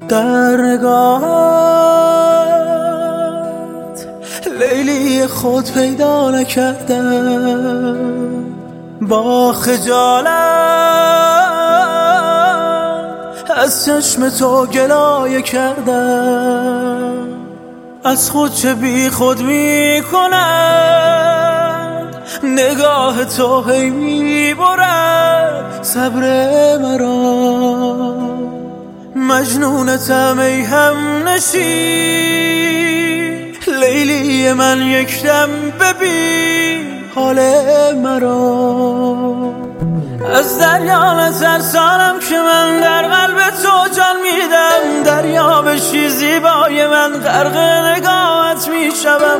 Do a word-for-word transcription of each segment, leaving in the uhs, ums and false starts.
در نگاهت لیلی خود پیدا نکردم، با خجالت از چشم تو گلایه کردم. از خود چه بی خود می کند نگاه تو، هی می برد صبر مرا. مجنونتم ای هم نشین لیلی من، یک دم ببین حال مرا. از دریا نترسانم که من در قلب تو جان میدم، دریا بشی زیبای من غرق نگاهت میشوم.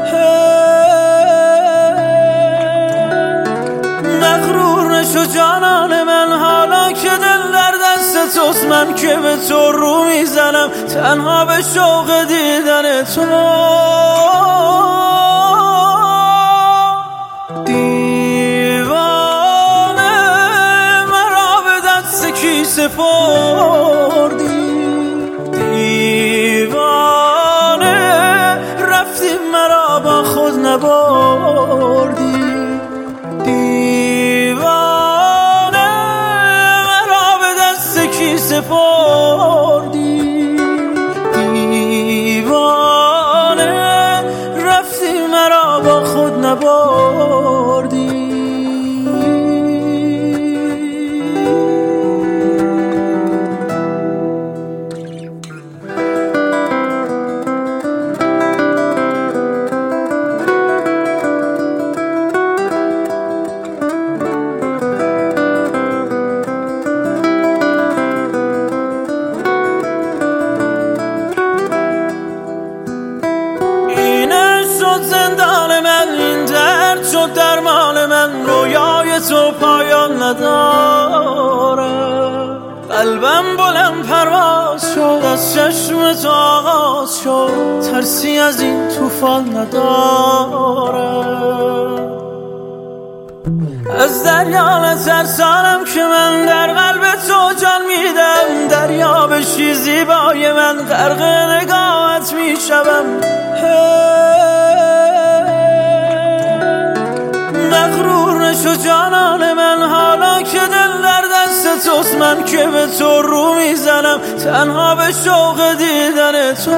مغرور نشو جانان من، حالا که دل در دست توست، من که به تو رو میزنم تنها به شوق دیدن تو. سپردی دیوانه، رفتی مرا با خود نبردی. دیوانه مرا به دست کی سپردی. دیوانه رفتی مرا با خود نبردی. زندان من این درد شد درمان من، رویای تو پایان نداره. قلبم بلند پرواز شد، از چشم تو آغاز شد، ترسی از این طوفان نداره. از دریا نترسانم که من در قلب تو جان میدم، دریا بشی زیبای من غرق نگاهت میشوم. مغرور نشو جانان من، حالا که دل در دست توست، من که به تو رو میزنم تنها به شوق دیدن تو.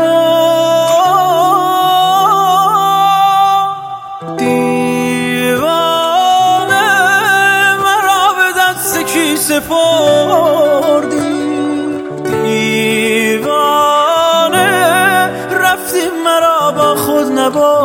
دیوانه مرا به دست کی سپردی. دیوانه رفتی مرا با خود نبردی.